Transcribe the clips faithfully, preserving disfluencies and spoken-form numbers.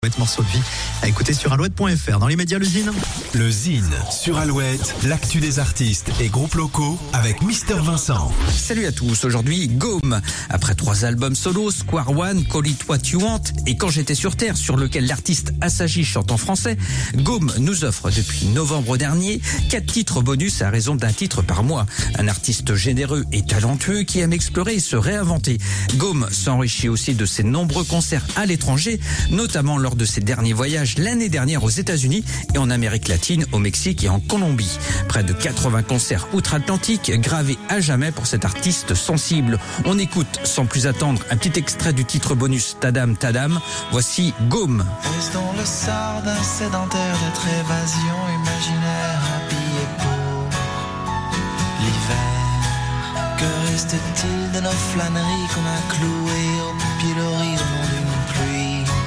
Morceau de vie à écouter sur alouette point f r. Dans les médias, le Zine. Le Zine sur Alouette, l'actu des artistes et groupes locaux avec Mister Vincent. Salut à tous, aujourd'hui Gaume. Après trois albums solo, Square One, Call It What You Want et Quand j'étais sur Terre, sur lequel l'artiste Assaji chante en français, Gaume nous offre depuis novembre dernier quatre titres bonus à raison d'un titre par mois. Un artiste généreux et talentueux qui aime explorer et se réinventer. Gaume s'enrichit aussi de ses nombreux concerts à l'étranger, notamment lors de ses derniers voyages l'année dernière aux États-Unis et en Amérique latine, au Mexique et en Colombie. Près de quatre-vingts concerts outre-Atlantique gravés à jamais pour cet artiste sensible. On écoute sans plus attendre un petit extrait du titre bonus Tadam Tadam. Voici Gaume. Est-ce le sort d'un sédentaire d'être évasion imaginaire habillé pour l'hiver? Que reste-t-il de nos flâneries qu'on a clouées au pilori au nom d'une pluie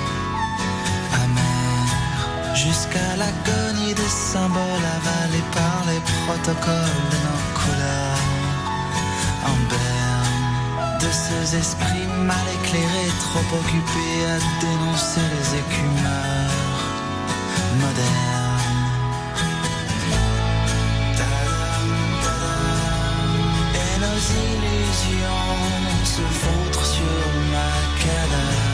amère, jusqu'à l'agonie des symboles avalés par les protocoles de nos couleurs en berne, de ces esprits mal éclairés trop occupés à dénoncer les écumeurs modernes. Et nos illusions se vautrent sur ma cadavre.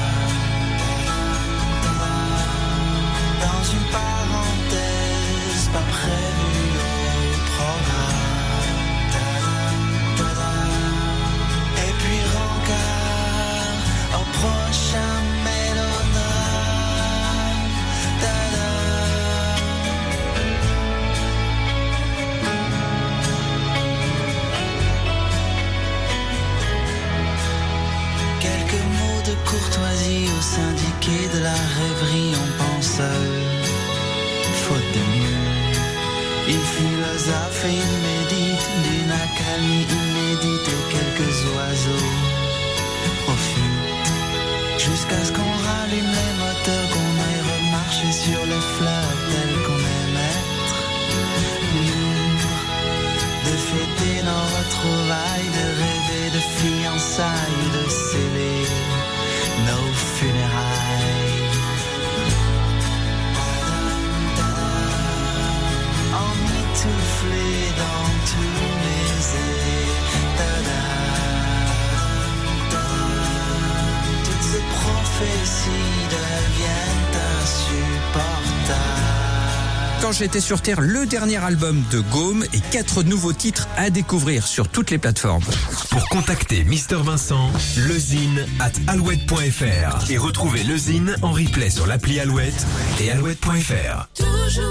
Dans une parenthèse pas prévue au programme. Et puis rencard au prochain mélodrame. Quelques mots de courtoisie au syndiqué de la rêverie en penseur. Faute de mieux, il philosophe et il médite d'une accalmie inédite et quelques oiseaux profitent jusqu'à ce qu'on rallume les moteurs, qu'on aille remarcher sur les fleurs telles qu'on aime être libre de fêter nos retrouvailles, de rêver de fiançailles, de sceller nos funérailles. Emmitouflé dans tous mes états, toutes ces prophéties deviennent insupportables. Quand j'étais sur Terre, le dernier album de Gaume et quatre nouveaux titres à découvrir sur toutes les plateformes. Pour contacter Mister Vincent, lezine at alouette point f r et retrouver le Zine en replay sur l'appli Alouette et alouette point f r. Toujours